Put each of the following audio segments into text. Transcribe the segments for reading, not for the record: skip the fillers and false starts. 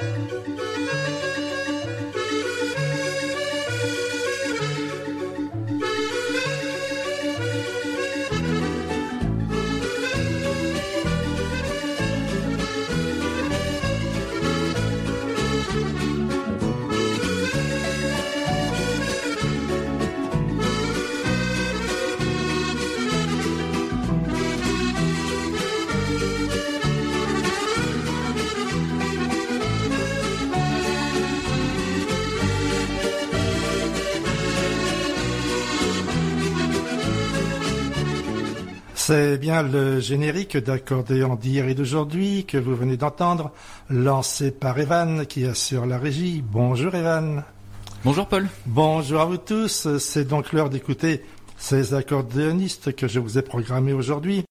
C'est bien le générique d'accordéon d'hier et d'aujourd'hui que vous venez d'entendre, lancé par Evan qui assure la régie. Bonjour Evan. Bonjour Paul. Bonjour à vous tous, c'est donc l'heure d'écouter ces accordéonistes que je vous ai programmés aujourd'hui.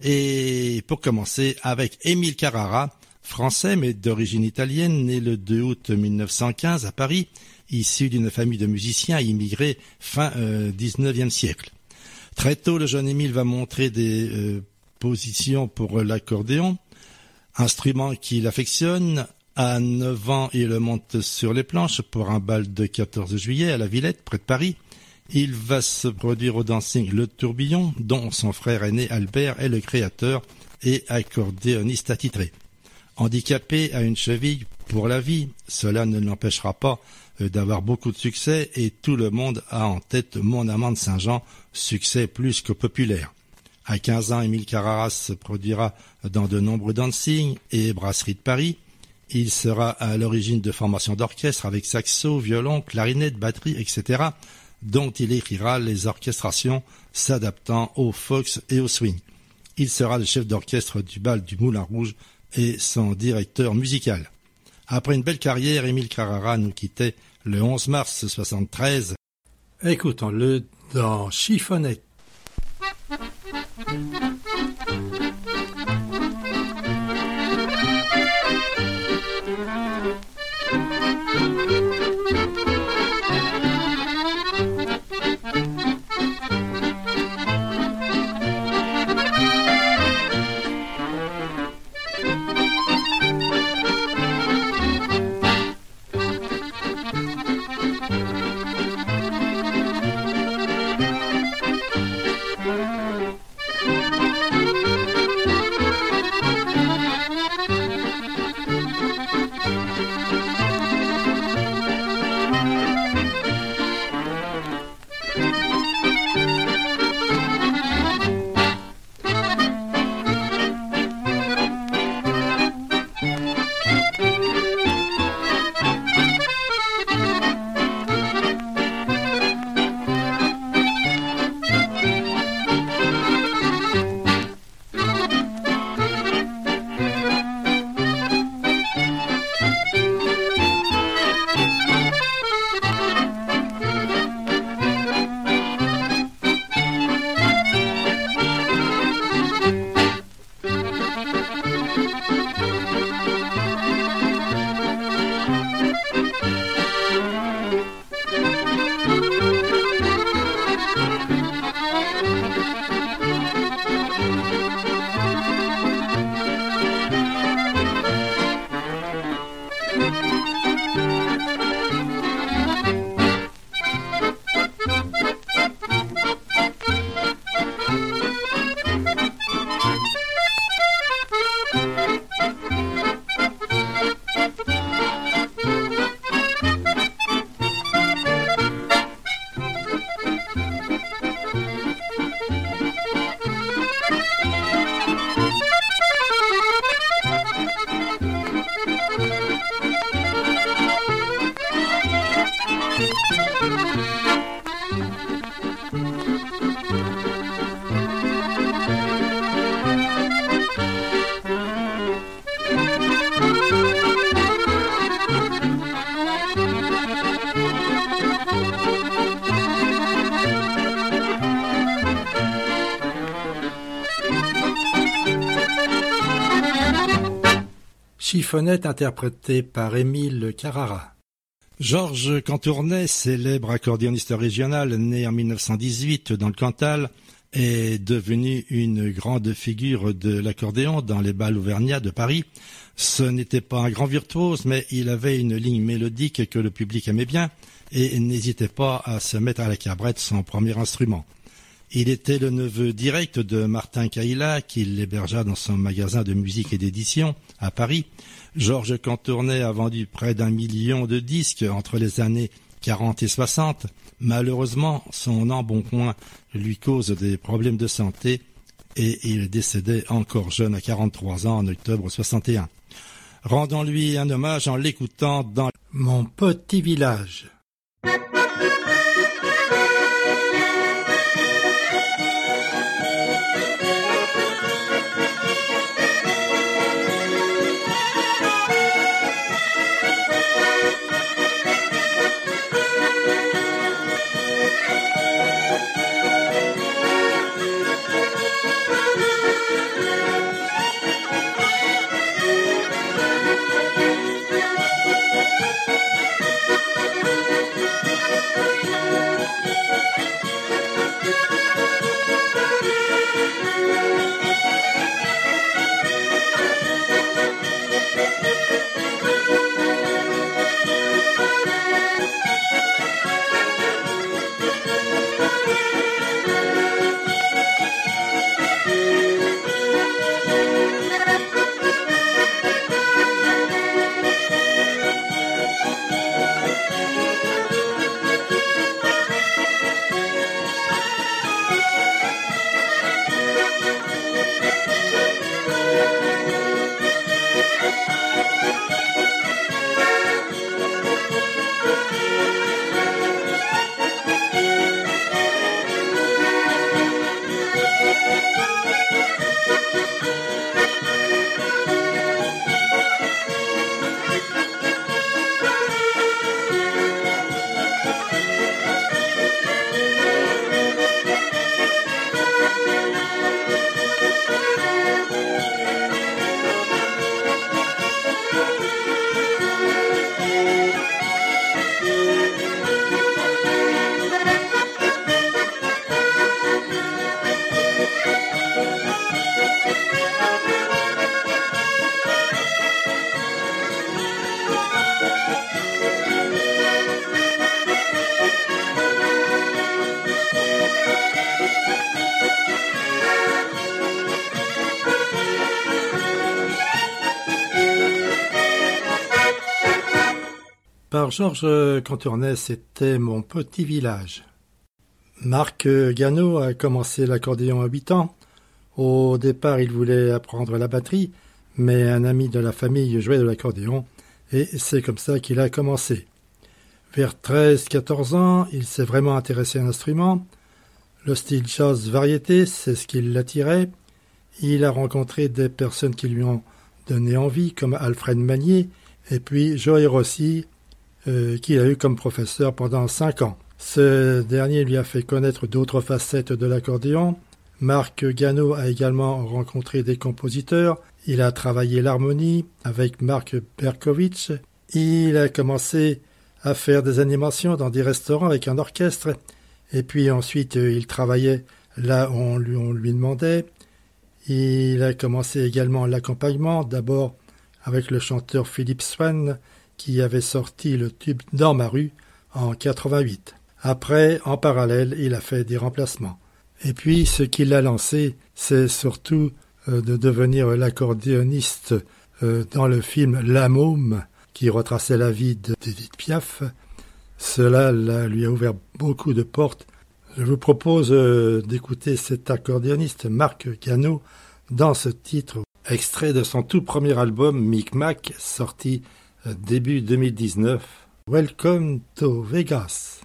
Et pour commencer avec Émile Carrara, français mais d'origine italienne, né le 2 août 1915 à Paris, issu d'une famille de musiciens immigrés fin 19e siècle. Très tôt, le jeune Émile va montrer des positions pour l'accordéon, instrument qu'il affectionne. À 9 ans, il monte sur les planches pour un bal de 14 juillet à la Villette, près de Paris. Il va se produire au dancing Le Tourbillon, dont son frère aîné Albert est le créateur et accordéoniste attitré. Handicapé à une cheville pour la vie, cela ne l'empêchera pas d'avoir beaucoup de succès et tout le monde a en tête Mon amant de Saint-Jean, succès plus que populaire. À 15 ans, Émile Carrara se produira dans de nombreux dancings et brasseries de Paris. Il sera à l'origine de formations d'orchestre avec saxo, violon, clarinette, batterie, etc., dont il écrira les orchestrations s'adaptant au fox et au swing. Il sera le chef d'orchestre du bal du Moulin Rouge et son directeur musical. Après une belle carrière, Émile Carrara nous quittait le 11 mars 1973. Écoutons-le dans Chiffonnette. Chiffonnette interprété par Émile Carrara. Georges Cantournet, célèbre accordéoniste régional, né en 1918 dans le Cantal, est devenu une grande figure de l'accordéon dans les bals auvergnats de Paris. Ce n'était pas un grand virtuose, mais il avait une ligne mélodique que le public aimait bien et n'hésitait pas à se mettre à la cabrette son premier instrument. Il était le neveu direct de Martin Caïla, qui l'hébergea dans son magasin de musique et d'édition à Paris. Georges Cantournet a vendu près d'1 million de disques entre les années 40 et 60. Malheureusement, son embonpoint lui cause des problèmes de santé et il décédait encore jeune à 43 ans en octobre 61. Rendons-lui un hommage en l'écoutant dans Mon petit village. Par Georges Cantournet, c'était Mon petit village. Marc Gano a commencé l'accordéon à 8 ans. Au départ, il voulait apprendre la batterie, mais un ami de la famille jouait de l'accordéon, et c'est comme ça qu'il a commencé. Vers 13-14 ans, il s'est vraiment intéressé à l'instrument. Le style jazz variété, c'est ce qui l'attirait. Il a rencontré des personnes qui lui ont donné envie, comme Alfred Magnier, et puis Joey Rossi, qu'il a eu comme professeur pendant 5 ans. Ce dernier lui a fait connaître d'autres facettes de l'accordéon. Marc Gano a également rencontré des compositeurs. Il a travaillé l'harmonie avec Marc Berkovitch. Il a commencé à faire des animations dans des restaurants avec un orchestre. Et puis ensuite, il travaillait là où on lui demandait. Il a commencé également l'accompagnement, d'abord avec le chanteur Philippe Swan, qui avait sorti le tube Dans ma rue en 88. Après, en parallèle, il a fait des remplacements. Et puis, ce qui l'a lancé, c'est surtout de devenir l'accordéoniste dans le film La Môme, qui retraçait la vie d'Édith Piaf. Cela lui a ouvert beaucoup de portes. Je vous propose d'écouter cet accordéoniste Marc Gano dans ce titre, extrait de son tout premier album Micmac, sorti début 2019. Welcome to Vegas.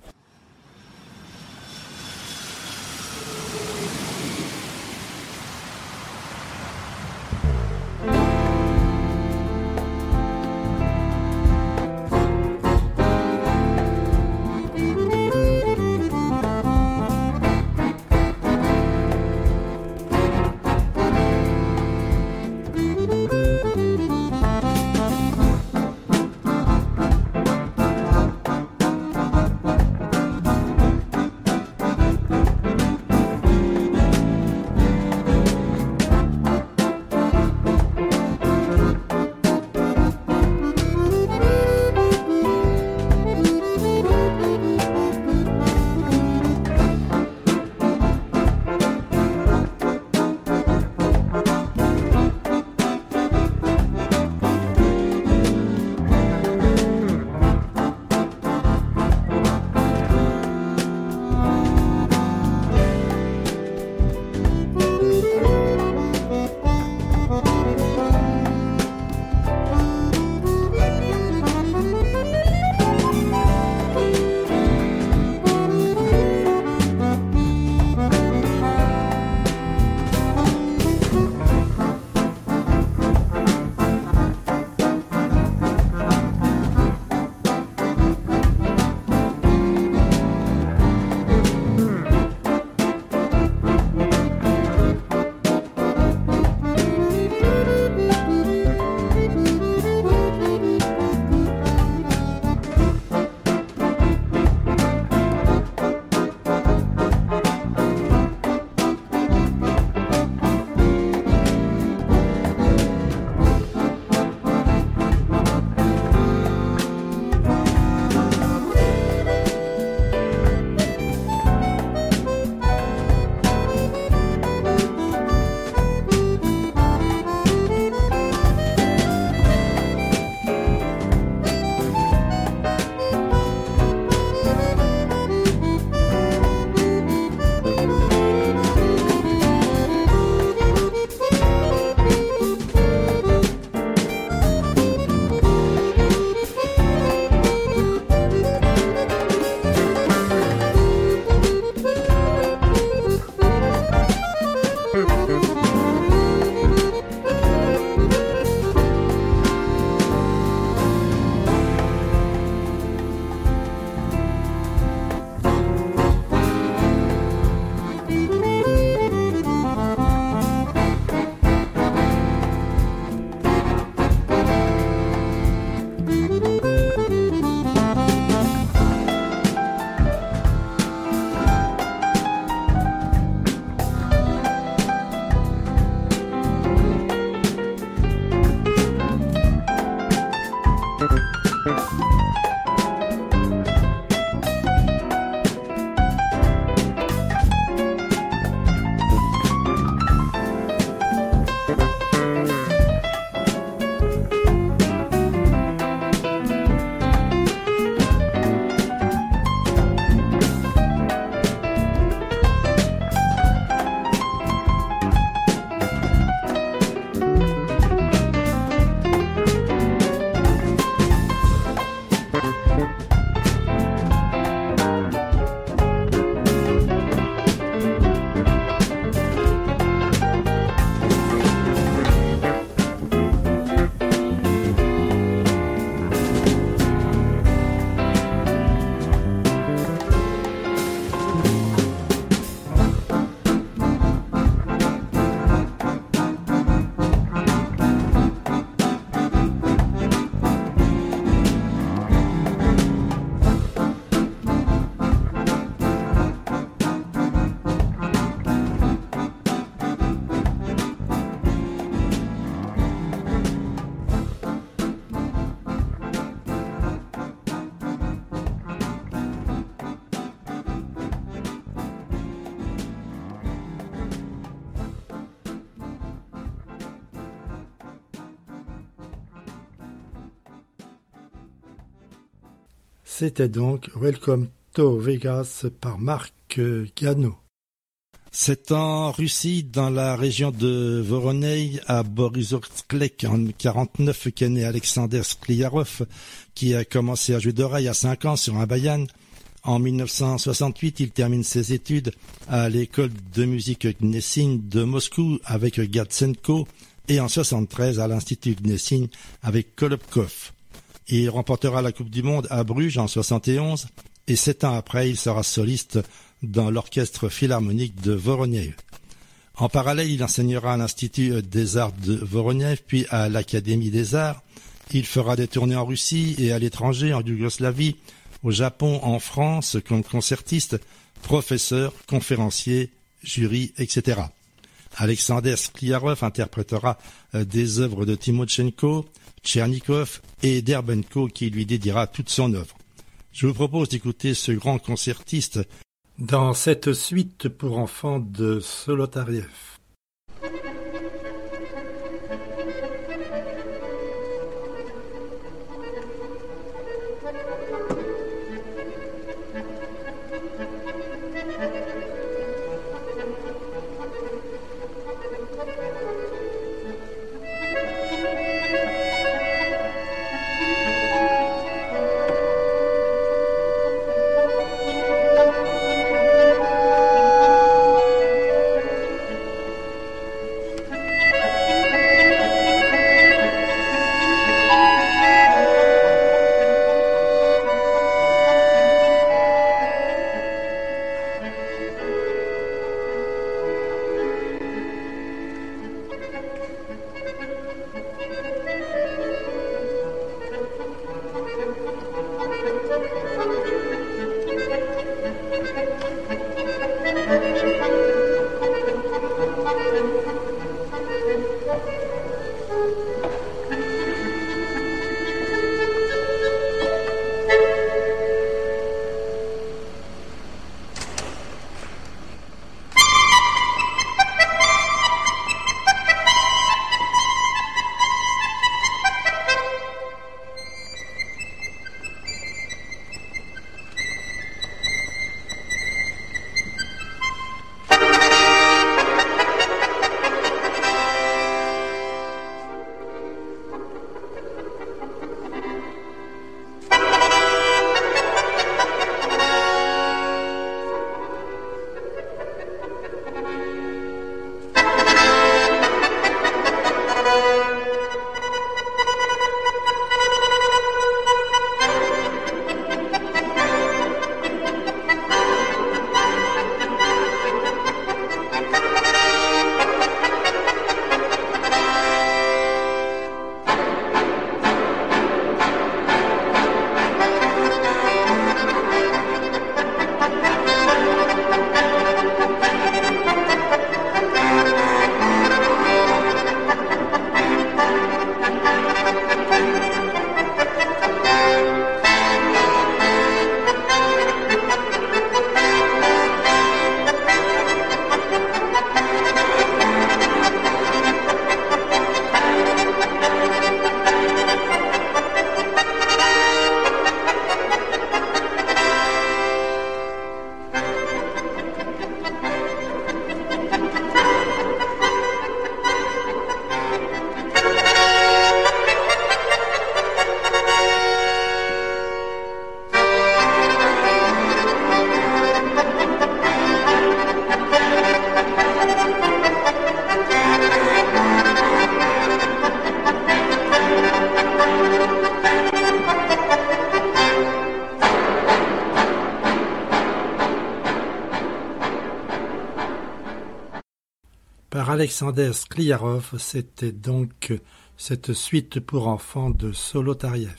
C'était donc Welcome to Vegas par Marc Gano. C'est en Russie, dans la région de Voronezh, à Borisovsklek, en 1949, qu'est né Alexander Skliarov, qui a commencé à jouer d'oreille à 5 ans sur un bayan. En 1968, il termine ses études à l'école de musique Gnessin de Moscou avec Gatsenko et en 1973 à l'Institut Gnessin avec Kolobkov. Il remportera la Coupe du Monde à Bruges en 1971 et 7 ans après, il sera soliste dans l'orchestre philharmonique de Voronezh. En parallèle, il enseignera à l'Institut des Arts de Voronezh, puis à l'Académie des Arts. Il fera des tournées en Russie et à l'étranger, en Yougoslavie, au Japon, en France, comme concertiste, professeur, conférencier, jury, etc. Alexander Skliarov interprétera des œuvres de Timochenko, Tchernikov et Derbenko qui lui dédiera toute son œuvre. Je vous propose d'écouter ce grand concertiste dans cette suite pour enfants de Solotariev. Par Alexander Skliarov, c'était donc cette suite pour enfants de Solotariev.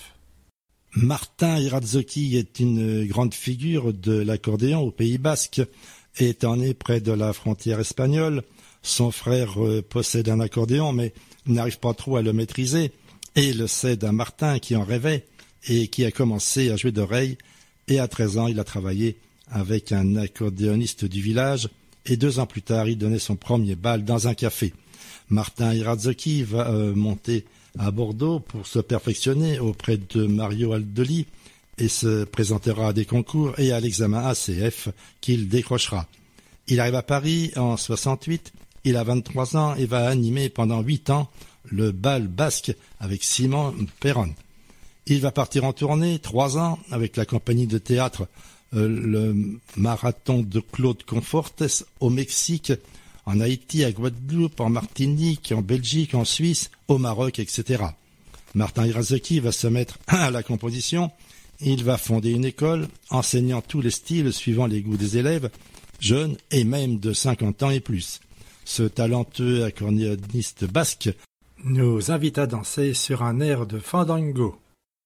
Martin Irazzoki est une grande figure de l'accordéon au Pays Basque. Étant né près de la frontière espagnole, son frère possède un accordéon mais n'arrive pas trop à le maîtriser et le cède à Martin qui en rêvait et qui a commencé à jouer d'oreille. Et à 13 ans, il a travaillé avec un accordéoniste du village et 2 ans plus tard, il donnait son premier bal dans un café. Martin Irazzoki va monter à Bordeaux pour se perfectionner auprès de Mario Aldoli et se présentera à des concours et à l'examen ACF qu'il décrochera. Il arrive à Paris en 68, il a 23 ans et va animer pendant 8 ans le bal basque avec Simon Perron. Il va partir en tournée 3 ans avec la compagnie de théâtre le marathon de Claude Confortes au Mexique, en Haïti, à Guadeloupe, en Martinique, en Belgique, en Suisse, au Maroc, etc. Martin Irazaki va se mettre à la composition. Il va fonder une école enseignant tous les styles suivant les goûts des élèves, jeunes et même de 50 ans et plus. Ce talentueux accordéoniste basque nous invite à danser sur un air de fandango.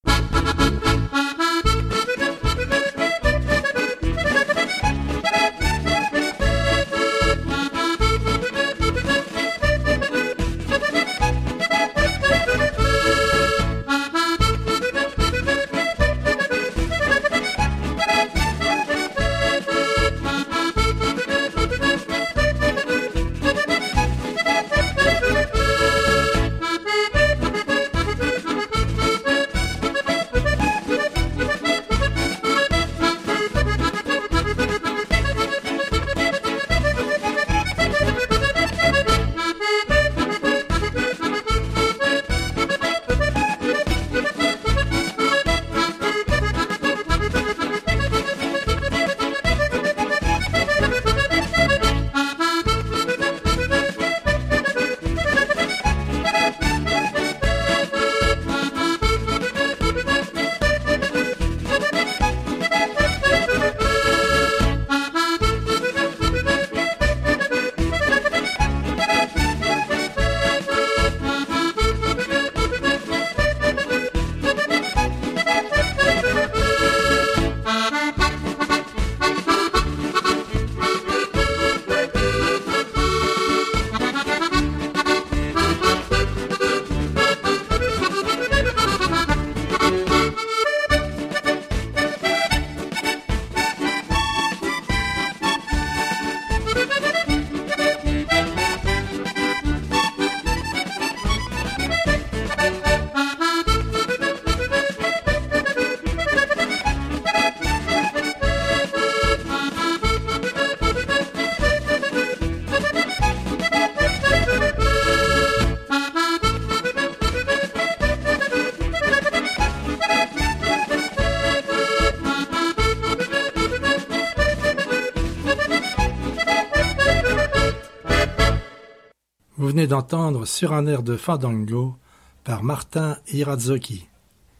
Vous venez d'entendre Sur un air de fandango par Martin Irazaki.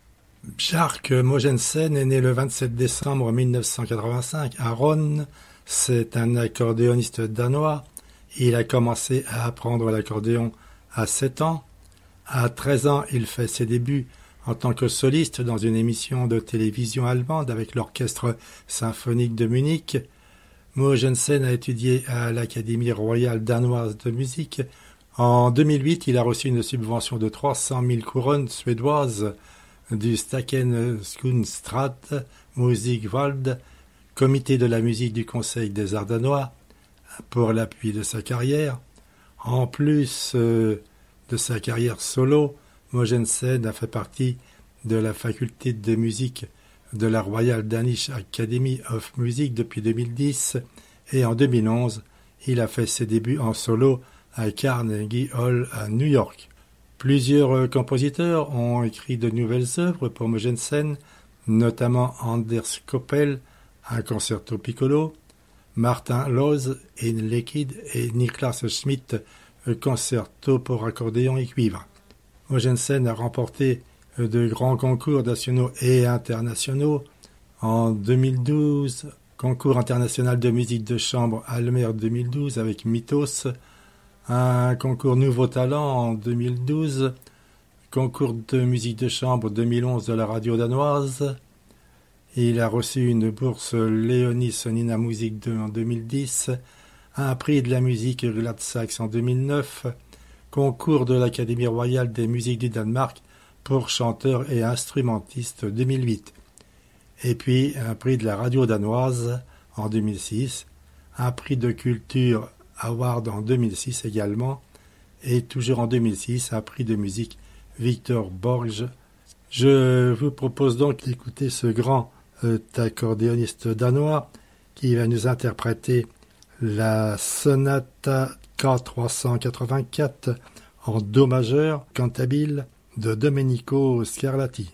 Bjarke Mogensen est né le 27 décembre 1985 à Ron. C'est un accordéoniste danois. Il a commencé à apprendre l'accordéon à 7 ans. À 13 ans, il fait ses débuts en tant que soliste dans une émission de télévision allemande avec l'Orchestre symphonique de Munich. Mogensen a étudié à l'Académie royale danoise de musique. En 2008, il a reçu une subvention de 300 000 couronnes suédoises du Statens Musikvård, comité de la musique du Conseil des Arts danois, pour l'appui de sa carrière. En plus de sa carrière solo, Mogensen a fait partie de la faculté de musique de la Royal Danish Academy of Music depuis 2010 et en 2011, il a fait ses débuts en solo à Carnegie Hall à New York. Plusieurs compositeurs ont écrit de nouvelles œuvres pour Mogensen, notamment Anders Koppel, un concerto piccolo, Martin Loos, in Liquid et Niklas Schmidt, un concerto pour accordéon et cuivre. Mogensen a remporté de grands concours nationaux et internationaux. En 2012, concours international de musique de chambre Almer 2012 avec Mythos, un concours Nouveau Talent en 2012, concours de musique de chambre 2011 de la radio danoise. Il a reçu une bourse Léonie Sonina Musique 2 en 2010, un prix de la musique Gladsax en 2009, concours de l'Académie royale des musiques du Danemark pour chanteurs et instrumentistes 2008. Et puis un prix de la radio danoise en 2006, un prix de culture Award en 2006 également, et toujours en 2006 un prix de musique Victor Borge Je vous propose donc d'écouter ce grand accordéoniste danois qui va nous interpréter la sonata K384 en Do majeur cantabile de Domenico Scarlatti.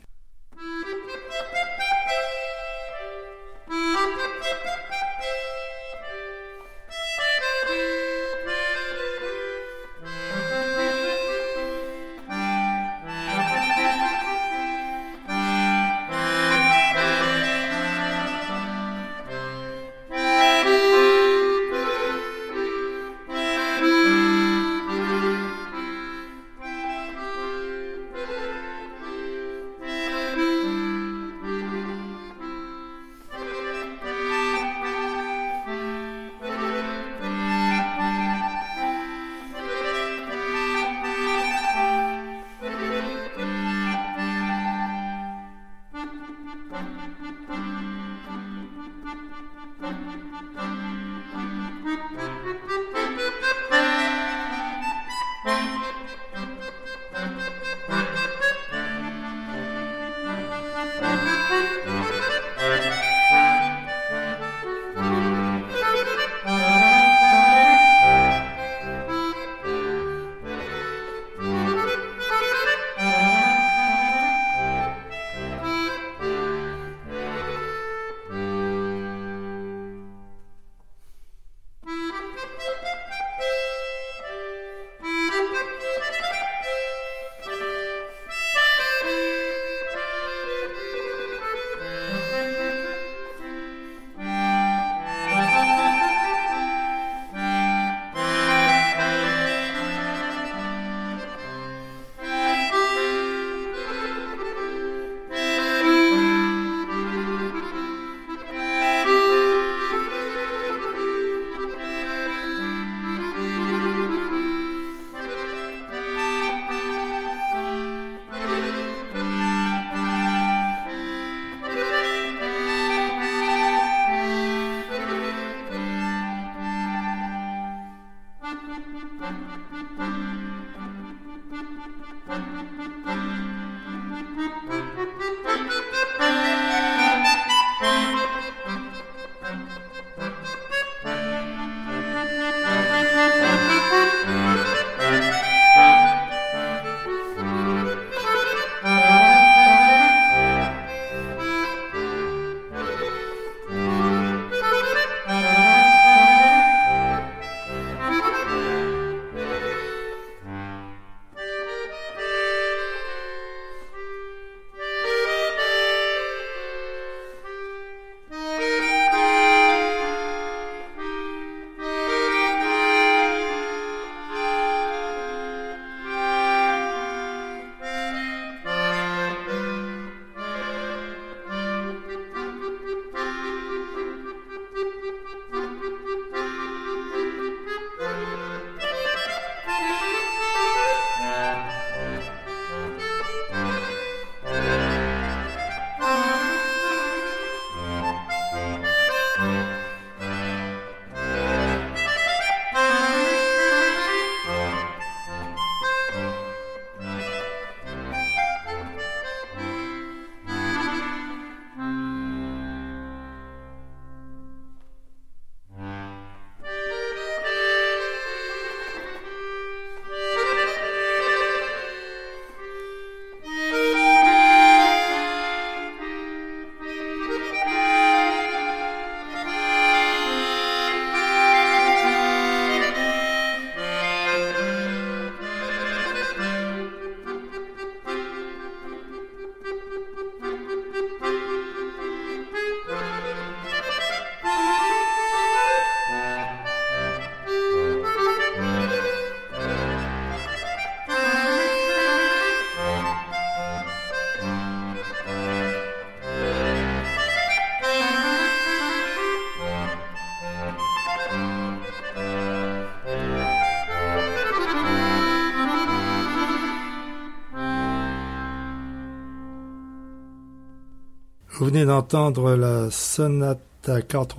Vous venez d'entendre la sonata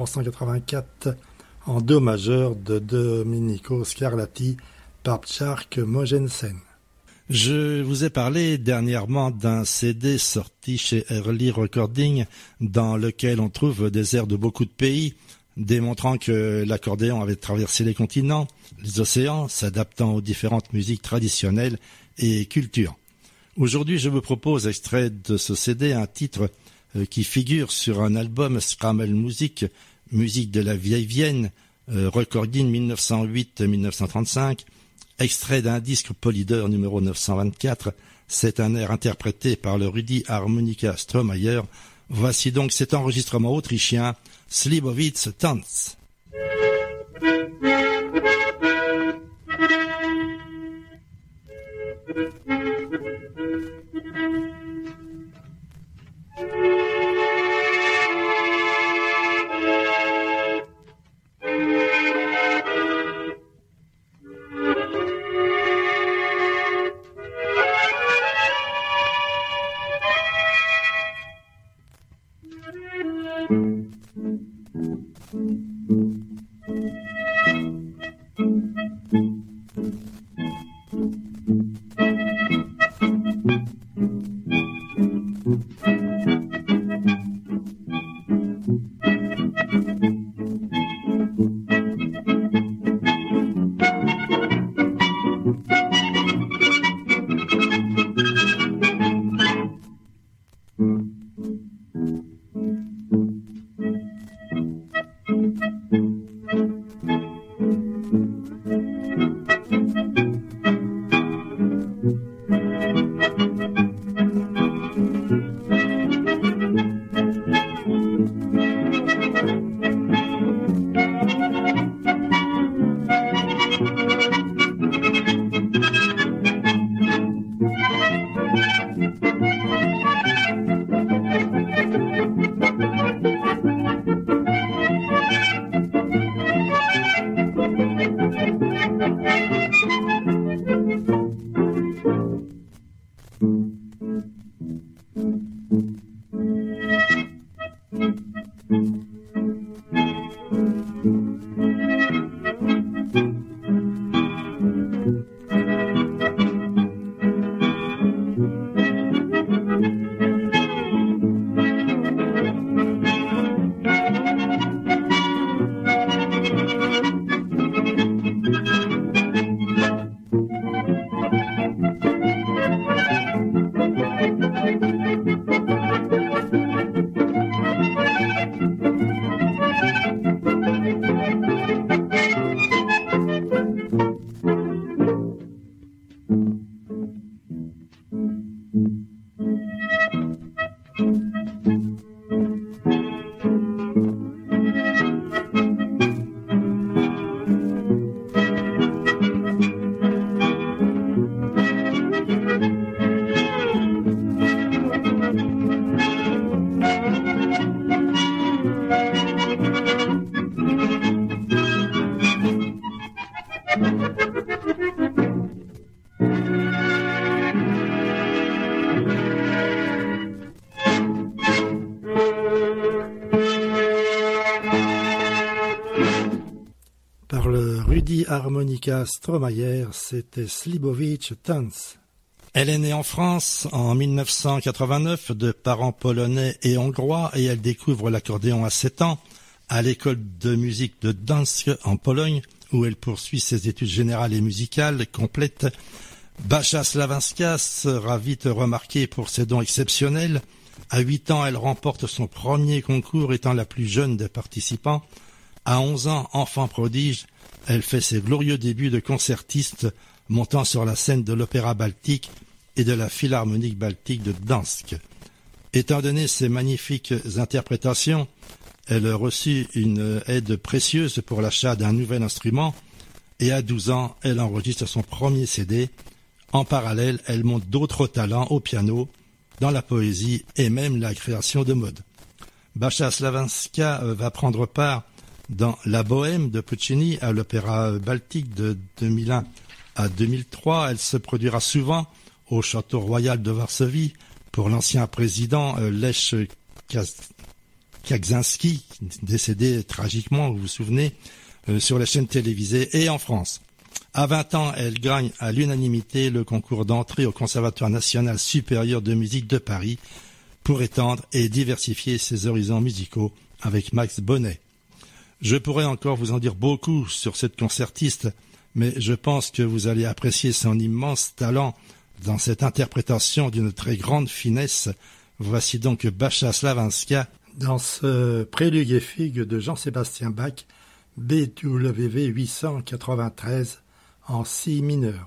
K384 en Do majeur de Domenico Scarlatti par Bjarke Mogensen. Je vous ai parlé dernièrement d'un CD sorti chez Early Recording dans lequel on trouve des airs de beaucoup de pays, démontrant que l'accordéon avait traversé les continents, les océans, s'adaptant aux différentes musiques traditionnelles et cultures. Aujourd'hui, je vous propose, extrait de ce CD, un titre qui figure sur un album Scramble Music, musique de la vieille Vienne, recording 1908-1935, extrait d'un disque Polydor numéro 924. C'est un air interprété par le Rudi Harmonica Strohmayer. Voici donc cet enregistrement autrichien, Slibowitz Tanz. Par le Rudi Harmonica Strohmayer, c'était Slibowitz Tanz. Elle est née en France en 1989 de parents polonais et hongrois et elle découvre l'accordéon à 7 ans à l'école de musique de Gdańsk en Pologne où elle poursuit ses études générales et musicales complètes. Basia Slavinska sera vite remarquée pour ses dons exceptionnels. À 8 ans, elle remporte son premier concours étant la plus jeune des participants. À 11 ans, enfant prodige, elle fait ses glorieux débuts de concertiste, montant sur la scène de l'Opéra Baltique et de la Philharmonique Baltique de Gdańsk. Étant donné ses magnifiques interprétations, elle reçut une aide précieuse pour l'achat d'un nouvel instrument et à 12 ans, elle enregistre son premier CD. En parallèle, elle montre d'autres talents au piano, dans la poésie et même la création de mode. Basia Slavinska va prendre part dans La Bohème de Puccini à l'Opéra Baltique de 2001 à 2003. Elle se produira souvent au Château Royal de Varsovie pour l'ancien président Lech Kaczynski, décédé tragiquement, vous vous souvenez, sur les chaînes télévisées et en France. À 20 ans, elle gagne à l'unanimité le concours d'entrée au Conservatoire national supérieur de musique de Paris pour étendre et diversifier ses horizons musicaux avec Max Bonnet. Je pourrais encore vous en dire beaucoup sur cette concertiste, mais je pense que vous allez apprécier son immense talent dans cette interprétation d'une très grande finesse. Voici donc Bacha Slavinska dans ce prélude et fugue de Jean-Sébastien Bach, BWV 893 en si mineur.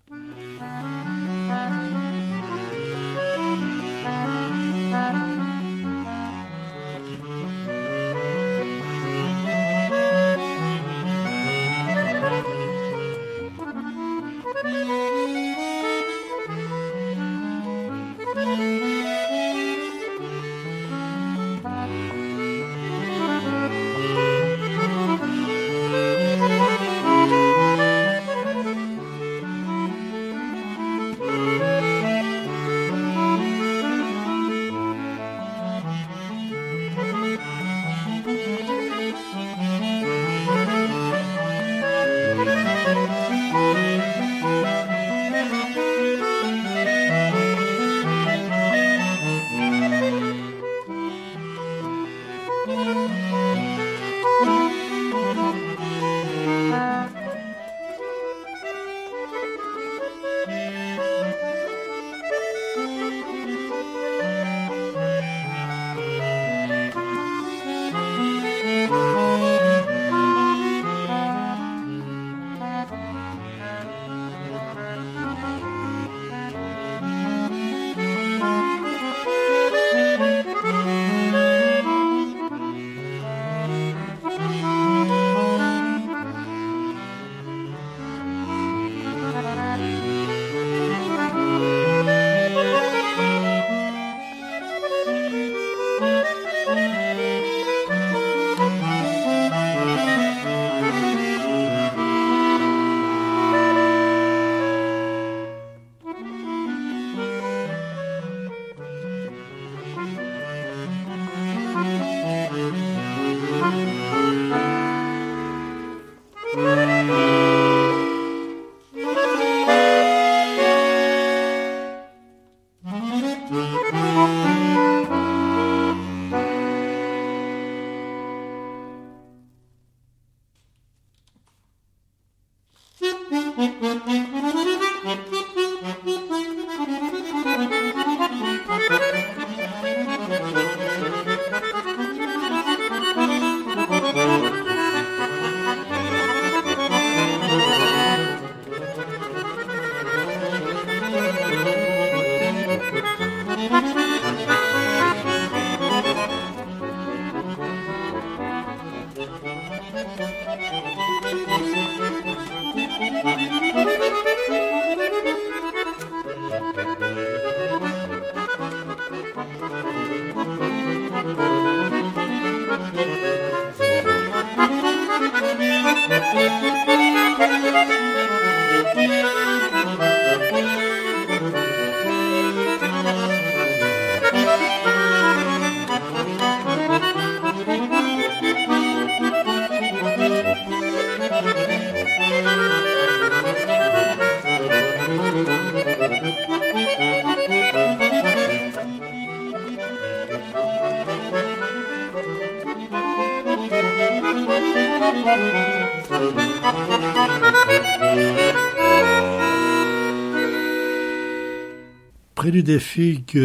Prélude et fugue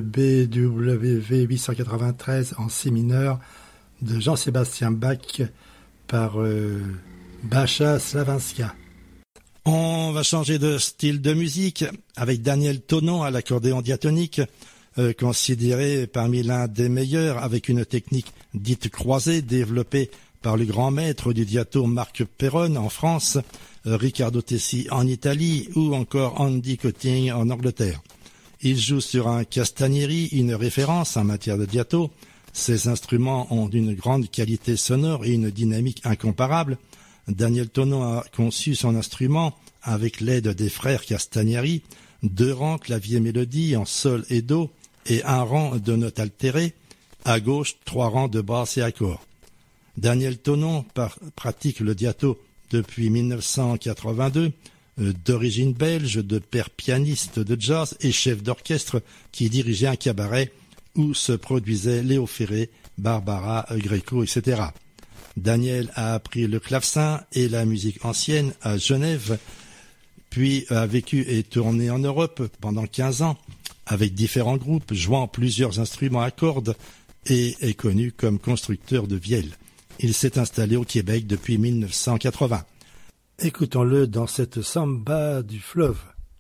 BWV 893 en si mineur de Jean-Sébastien Bach par Bacha Slavinska. On va changer de style de musique avec Daniel Thonon à l'accordéon diatonique, considéré parmi l'un des meilleurs avec une technique dite croisée développée par le grand maître du diato Marc Perron en France, Riccardo Tessi en Italie ou encore Andy Cotting en Angleterre. Il joue sur un Castagneri, une référence en matière de diato. Ces instruments ont d'une grande qualité sonore et une dynamique incomparable. Daniel Thonon a conçu son instrument avec l'aide des frères Castagneri, 2 rangs clavier-mélodie en sol et do et 1 rang de notes altérées, à gauche 3 rangs de basses et accords. Daniel Thonon pratique le diato depuis 1982, d'origine belge, de père pianiste de jazz et chef d'orchestre qui dirigeait un cabaret où se produisaient Léo Ferré, Barbara Gréco, etc. Daniel a appris le clavecin et la musique ancienne à Genève, puis a vécu et tourné en Europe pendant 15 ans avec différents groupes, jouant plusieurs instruments à cordes et est connu comme constructeur de vielles. Il s'est installé au Québec depuis 1980. Écoutons-le dans cette samba du fleuve.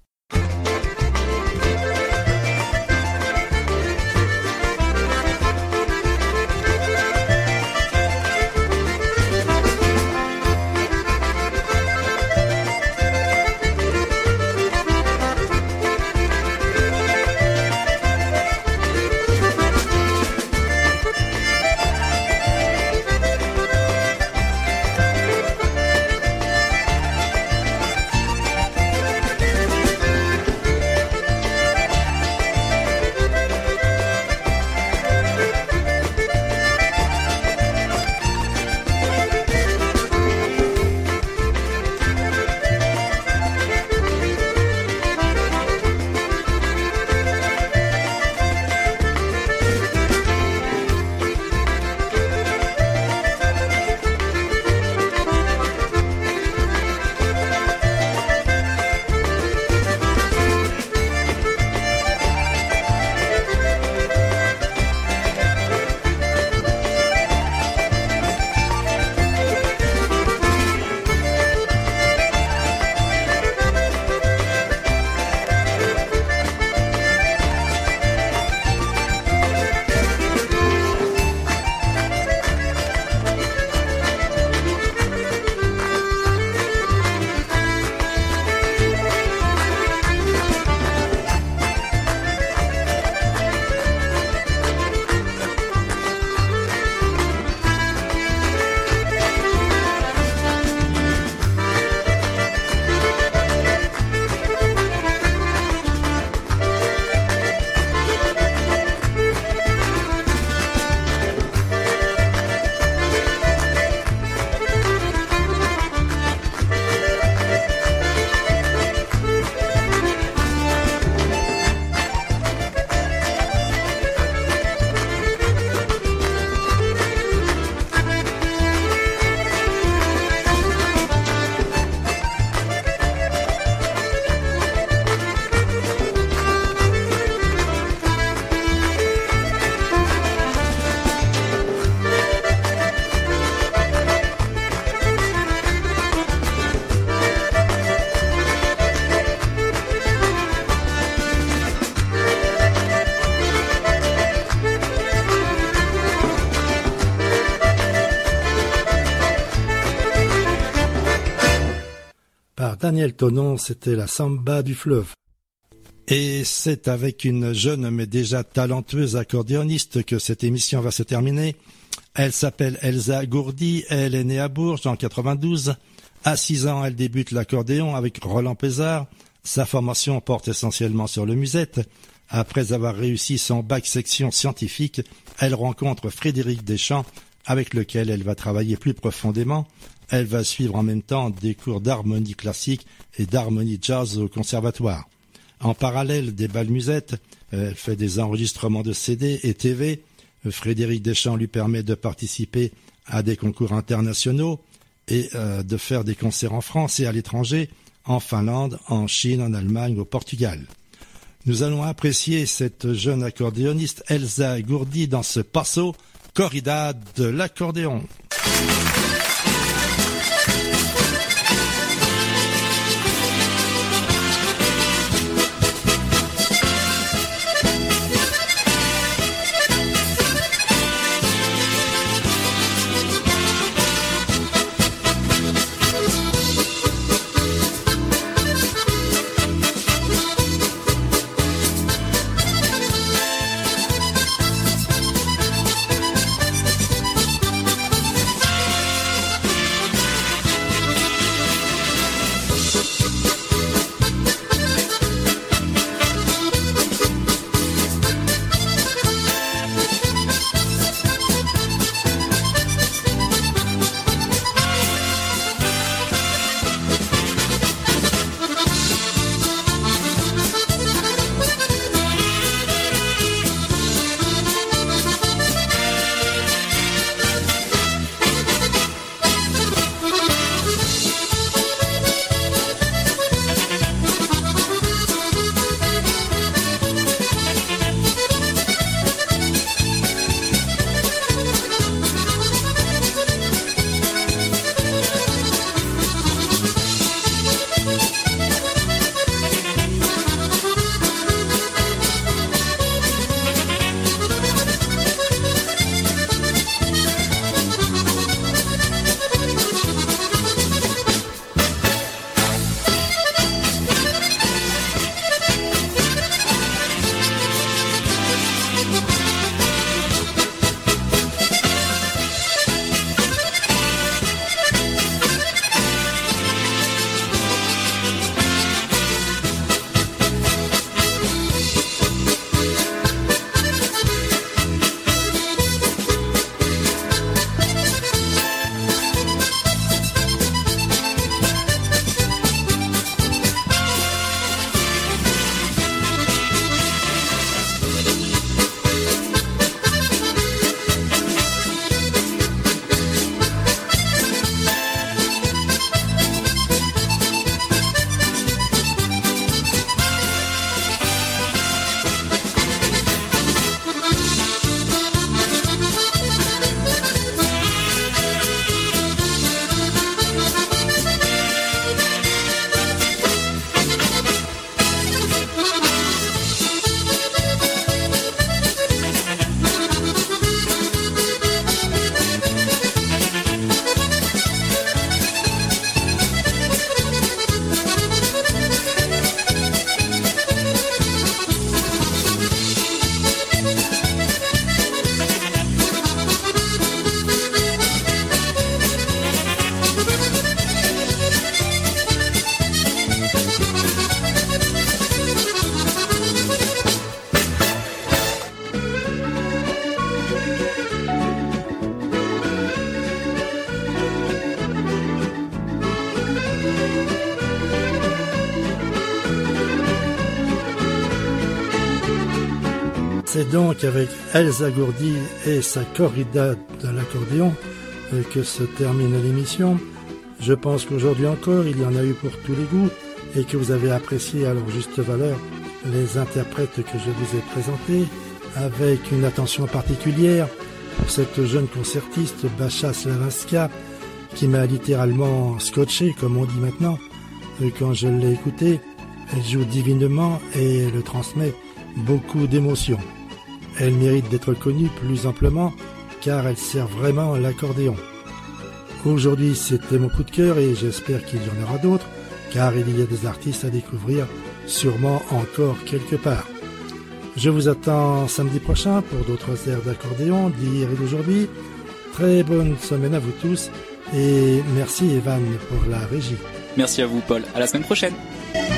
Daniel Tonon, c'était la samba du fleuve. Et c'est avec une jeune mais déjà talentueuse accordéoniste que cette émission va se terminer. Elle s'appelle Elsa Gourdi, elle est née à Bourges en 92. À 6 ans, elle débute l'accordéon avec Roland Pézard. Sa formation porte essentiellement sur le musette. Après avoir réussi son bac section scientifique, elle rencontre Frédéric Deschamps, avec lequel elle va travailler plus profondément. Elle va suivre en même temps des cours d'harmonie classique et d'harmonie jazz au conservatoire. En parallèle des bals musettes, elle fait des enregistrements de CD et TV. Frédéric Deschamps lui permet de participer à des concours internationaux et de faire des concerts en France et à l'étranger, en Finlande, en Chine, en Allemagne, au Portugal. Nous allons apprécier cette jeune accordéoniste Elsa Gourdi dans ce passo corrida de l'accordéon. C'est donc avec Elsa Gourdi et sa corrida de l'accordéon que se termine l'émission. Je pense qu'aujourd'hui encore, il y en a eu pour tous les goûts et que vous avez apprécié à leur juste valeur les interprètes que je vous ai présentés, avec une attention particulière pour cette jeune concertiste Bacha Slavinska qui m'a littéralement scotché, comme on dit maintenant, quand je l'ai écoutée. Elle joue divinement et elle transmet beaucoup d'émotions. Elle mérite d'être connue plus amplement car elle sert vraiment l'accordéon. Aujourd'hui, c'était mon coup de cœur et j'espère qu'il y en aura d'autres car il y a des artistes à découvrir sûrement encore quelque part. Je vous attends samedi prochain pour d'autres airs d'accordéon d'hier et d'aujourd'hui. Très bonne semaine à vous tous et merci Evan pour la régie. Merci à vous Paul, à la semaine prochaine.